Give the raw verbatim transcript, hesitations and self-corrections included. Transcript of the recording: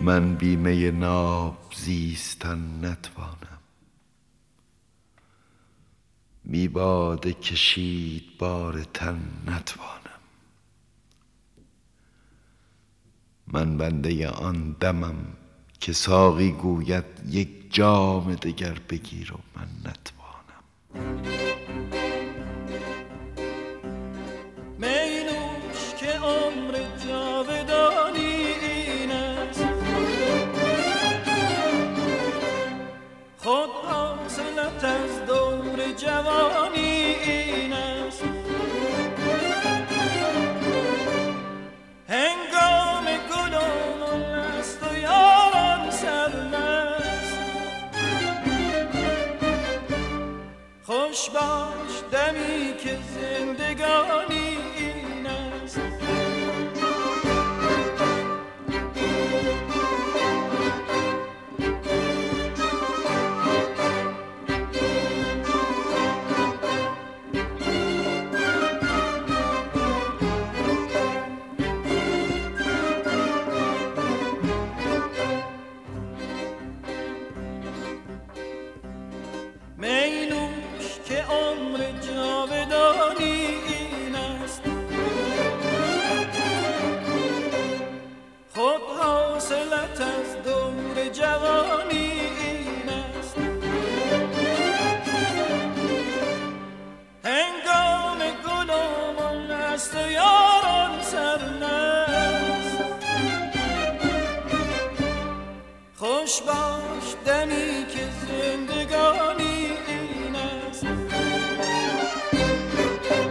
من بی می ناب زیستن نتوانم. بی باده کشید بار تن نتوانم. من بنده آن دمم که ساقی گوید یک جام دگر بگیر و من نتوانم. می نوش که عمر جاودانی این است، خود حاصلت از دور جوانی این است. هنگام گل و مل است و یاران سرمست. خوش باش دمی که زندگانی این است. می نوش که عمر جاودانی این است، خود حاصلت از دور جوانی این است. هنگام گل و مل است و یاران سرمست. خوش باش